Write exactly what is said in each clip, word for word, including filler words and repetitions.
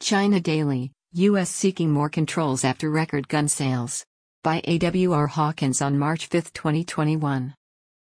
China Daily, U S seeking more controls after record gun sales. By A W R Hawkins on March fifth, twenty twenty-one.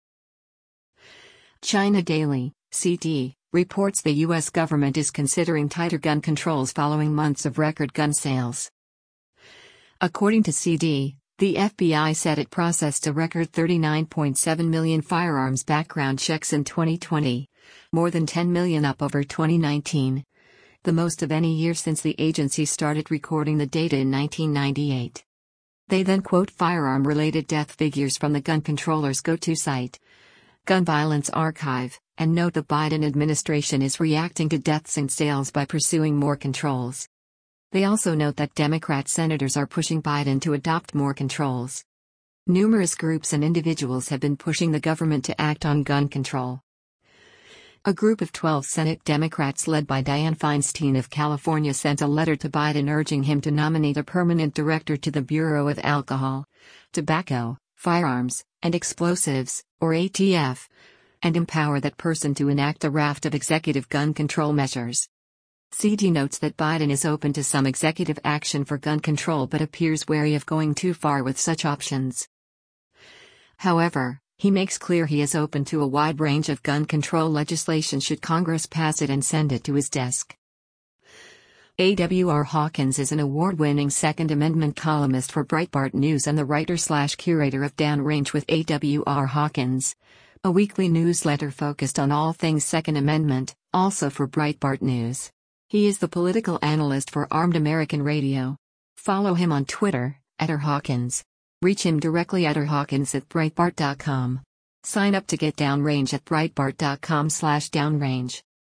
China Daily, C D, reports the U S government is considering tighter gun controls following months of record gun sales. According to C D, the F B I said it processed a record thirty-nine point seven million firearms background checks in twenty twenty, more than ten million up over twenty nineteen. The most of any year since the agency started recording the data in nineteen ninety-eight. They then quote firearm-related death figures from the gun controller's go-to site, Gun Violence Archive, and note the Biden administration is reacting to deaths and sales by pursuing more controls. They also note that Democrat senators are pushing Biden to adopt more controls. Numerous groups and individuals have been pushing the government to act on gun control. A group of twelve Senate Democrats led by Dianne Feinstein of California sent a letter to Biden urging him to nominate a permanent director to the Bureau of Alcohol, Tobacco, Firearms, and Explosives, or A T F, and empower that person to enact a raft of executive gun control measures. C D notes that Biden is open to some executive action for gun control but appears wary of going too far with such options. However, he makes clear he is open to a wide range of gun control legislation should Congress pass it and send it to his desk. A W R Hawkins is an award-winning Second Amendment columnist for Breitbart News and the writer-slash-curator of Downrange with A W R Hawkins, a weekly newsletter focused on all things Second Amendment, also for Breitbart News. He is the political analyst for Armed American Radio. Follow him on Twitter, at R Hawkins. Reach him directly at rhawkins at breitbart dot com. Sign up to get Downrange at breitbart dot com slash downrange.